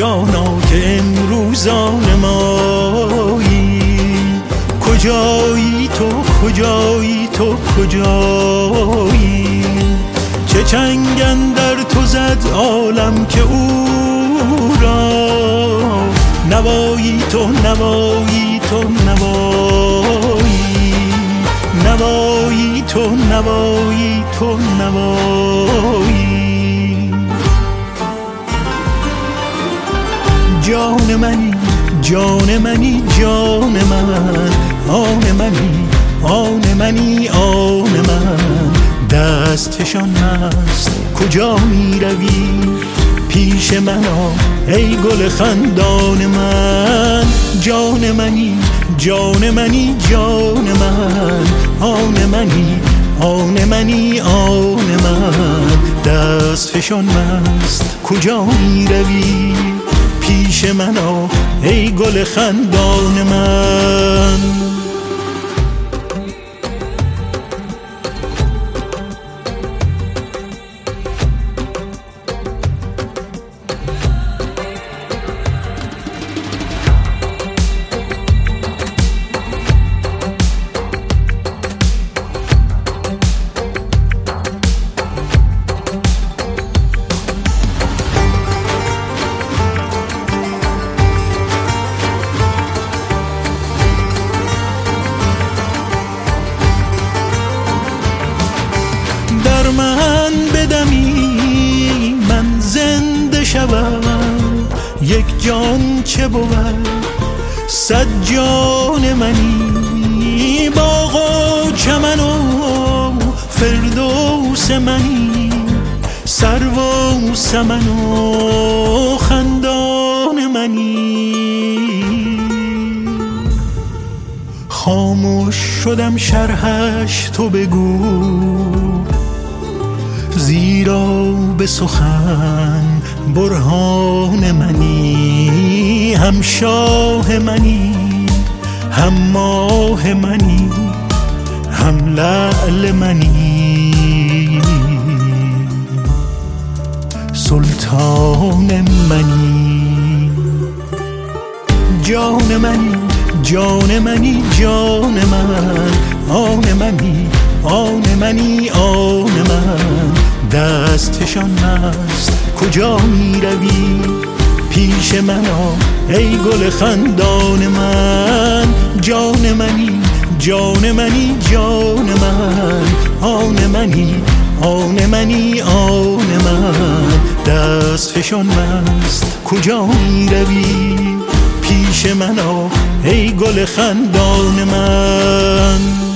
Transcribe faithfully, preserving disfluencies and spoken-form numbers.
جانا که امروزان مایی. کجایی تو کجایی تو کجایی؟ چه چنگ اندر تو زد عالم که او را نوایی تو نوایی تو نوایی، نوایی تو نوایی تو نوایی. جان منی جان منی جان من، آن منی آن منی آن من. دست فشان مست کجا می روی؟ پیش من آ ای گل خندان من. جان منی جان منی جان من، آن منی آن منی آن من. دست فشان مست کجا می روی؟ پیش من آ ای گل خندان من. در من بدمی من زنده شوم، یک جان چه بود صد جان منی. باغ و چمن و فردوس منی، سرو و سمن و خندان منی. خاموش شدم شرحش تو بگو، زیرا به سخن برهان منی. هم شاه منی هم ماه منی هم لعل منی. سلطان منی جان منی جان منی جان من، آن منی آن منی آن من. دست فشان مست کجا می روی؟ پیش من آ ای گل خندان من. جان منی جان منی جان من، آن منی آن منی آن من. دست فشان مست کجا می روی؟ پیش من آ ای گل خندان من.